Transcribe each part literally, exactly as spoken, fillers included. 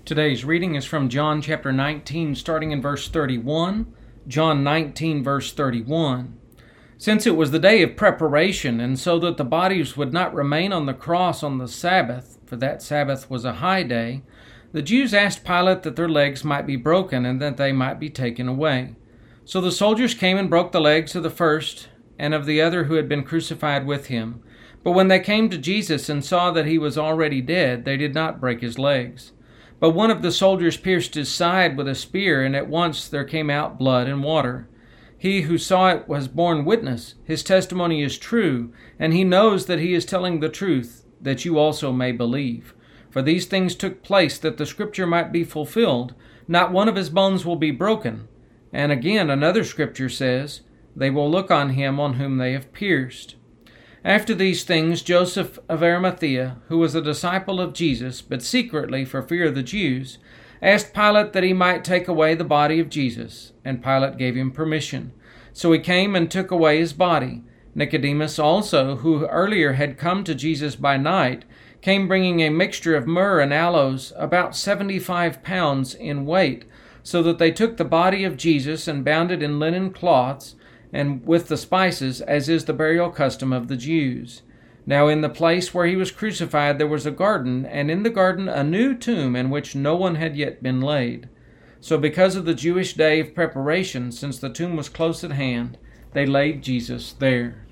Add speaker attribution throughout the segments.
Speaker 1: Today's reading is from John chapter nineteen, starting in verse thirty-one. John nineteen, verse thirty-one. Since it was the day of preparation, and so that the bodies would not remain on the cross on the Sabbath, for that Sabbath was a high day, the Jews asked Pilate that their legs might be broken and that they might be taken away. So the soldiers came and broke the legs of the first and of the other who had been crucified with him. But when they came to Jesus and saw that he was already dead, they did not break his legs. But one of the soldiers pierced his side with a spear, and at once there came out blood and water. He who saw it was borne witness. His testimony is true, and he knows that he is telling the truth, that you also may believe. For these things took place that the scripture might be fulfilled. Not one of his bones will be broken. And again another scripture says, they will look on him on whom they have pierced. After these things, Joseph of Arimathea, who was a disciple of Jesus, but secretly for fear of the Jews, asked Pilate that he might take away the body of Jesus, and Pilate gave him permission. So he came and took away his body. Nicodemus also, who earlier had come to Jesus by night, came bringing a mixture of myrrh and aloes, about seventy-five pounds in weight, so that they took the body of Jesus and bound it in linen cloths, and with the spices, as is the burial custom of the Jews. Now in the place where he was crucified there was a garden, and in the garden a new tomb in which no one had yet been laid. So because of the Jewish day of preparation, since the tomb was close at hand, they laid Jesus there.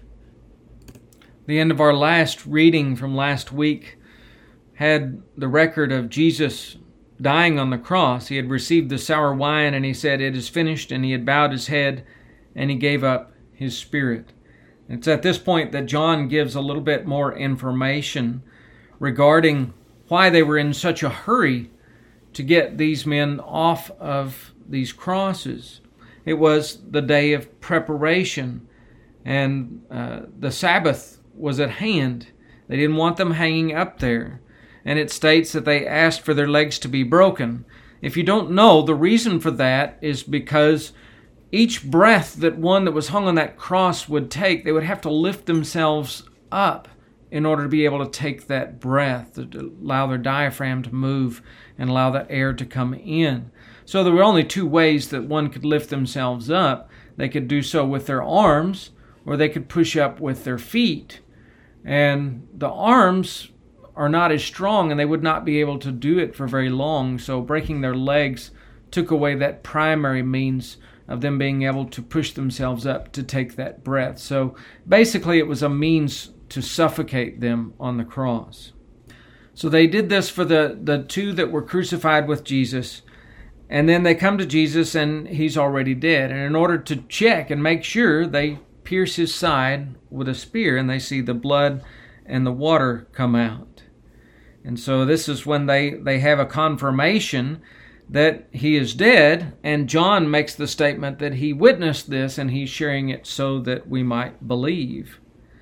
Speaker 1: The end of our last reading from last week had the record of Jesus dying on the cross. He had received the sour wine, and he said, "It is finished," and he had bowed his head, and he gave up his spirit. It's at this point that John gives a little bit more information regarding why they were in such a hurry to get these men off of these crosses. It was the day of preparation, and uh, the Sabbath was at hand. They didn't want them hanging up there. And it states that they asked for their legs to be broken. If you don't know, the reason for that is because each breath that one that was hung on that cross would take, they would have to lift themselves up in order to be able to take that breath, to allow their diaphragm to move and allow that air to come in. So there were only two ways that one could lift themselves up. They could do so with their arms, or they could push up with their feet. And the arms are not as strong, and they would not be able to do it for very long. So breaking their legs took away that primary means of them being able to push themselves up to take that breath. So basically it was a means to suffocate them on the cross. So they did this for the, the two that were crucified with Jesus, and then they come to Jesus and he's already dead. And in order to check and make sure, they pierce his side with a spear, and they see the blood and the water come out. And so this is when they, they have a confirmation that he is dead, and John makes the statement that he witnessed this and he's sharing it so that we might believe.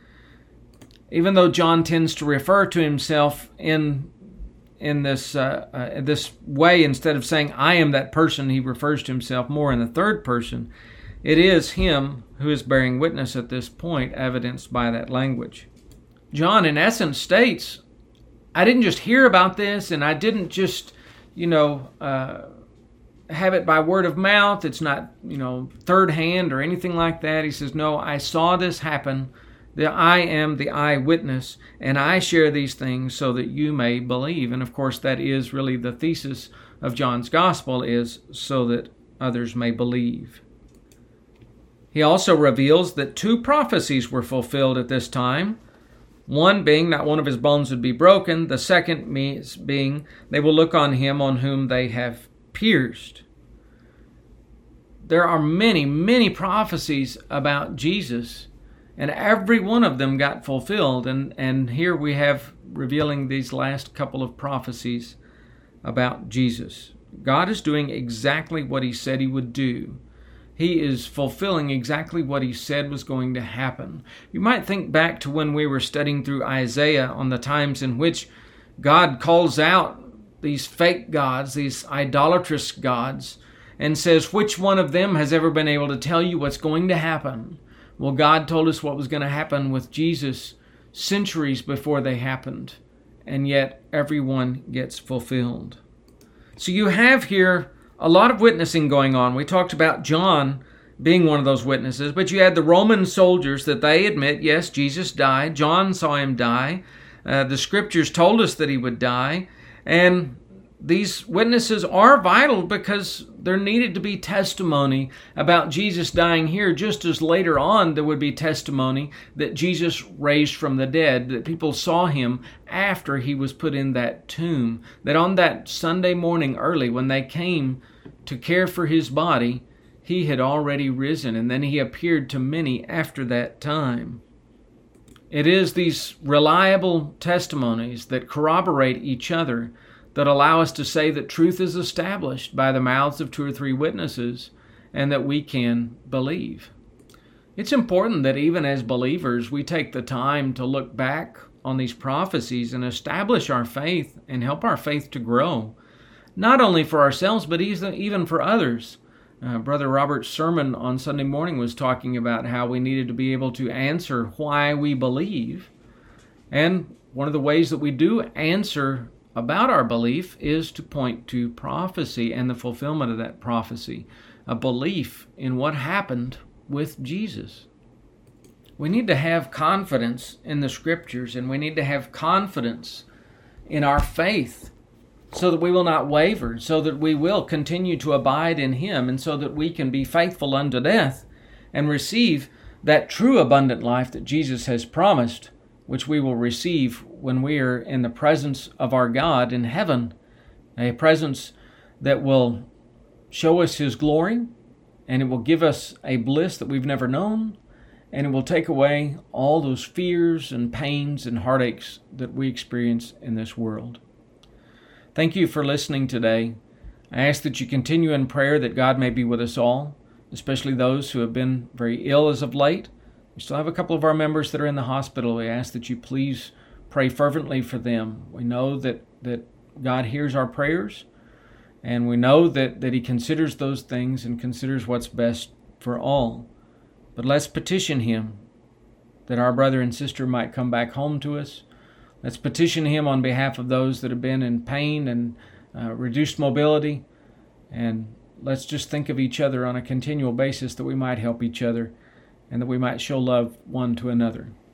Speaker 1: Even though John tends to refer to himself in in this uh, uh, this way, instead of saying I am that person, he refers to himself more in the third person. It is him who is bearing witness at this point, evidenced by that language. John in essence states, I didn't just hear about this, and I didn't just you know, uh, have it by word of mouth. It's not, you know, third hand or anything like that. He says, no, I saw this happen. That I am the eyewitness, and I share these things so that you may believe. And of course, that is really the thesis of John's gospel, is so that others may believe. He also reveals that two prophecies were fulfilled at this time. One being, not one of his bones would be broken. The second means being, they will look on him on whom they have pierced. There are many, many prophecies about Jesus, and every one of them got fulfilled. And, and here we have revealing these last couple of prophecies about Jesus. God is doing exactly what he said he would do. He is fulfilling exactly what he said was going to happen. You might think back to when we were studying through Isaiah on the times in which God calls out these fake gods, these idolatrous gods, and says, which one of them has ever been able to tell you what's going to happen? Well, God told us what was going to happen with Jesus centuries before they happened, and yet everyone gets fulfilled. So you have here a lot of witnessing going on. We talked about John being one of those witnesses, but you had the Roman soldiers that they admit, yes, Jesus died. John saw him die. Uh, the scriptures told us that he would die. And these witnesses are vital because there needed to be testimony about Jesus dying here, just as later on there would be testimony that Jesus raised from the dead, that people saw him after he was put in that tomb, that on that Sunday morning early when they came to care for his body, he had already risen, and then he appeared to many after that time. It is these reliable testimonies that corroborate each other that allow us to say that truth is established by the mouths of two or three witnesses and that we can believe. It's important that even as believers, we take the time to look back on these prophecies and establish our faith and help our faith to grow, not only for ourselves, but even for others. Uh, Brother Robert's sermon on Sunday morning was talking about how we needed to be able to answer why we believe. And one of the ways that we do answer about our belief is to point to prophecy and the fulfillment of that prophecy, a belief in what happened with Jesus. We need to have confidence in the Scriptures, and we need to have confidence in our faith so that we will not waver, so that we will continue to abide in Him, and so that we can be faithful unto death and receive that true abundant life that Jesus has promised, which we will receive when we are in the presence of our God in heaven, a presence that will show us His glory, and it will give us a bliss that we've never known, and it will take away all those fears and pains and heartaches that we experience in this world. Thank you for listening today. I ask that you continue in prayer that God may be with us all, especially those who have been very ill as of late. We still have a couple of our members that are in the hospital. We ask that you please pray fervently for them. We know that, that God hears our prayers, and we know that, that He considers those things and considers what's best for all. But let's petition Him that our brother and sister might come back home to us. Let's petition Him on behalf of those that have been in pain and uh, reduced mobility. And let's just think of each other on a continual basis that we might help each other and that we might show love one to another.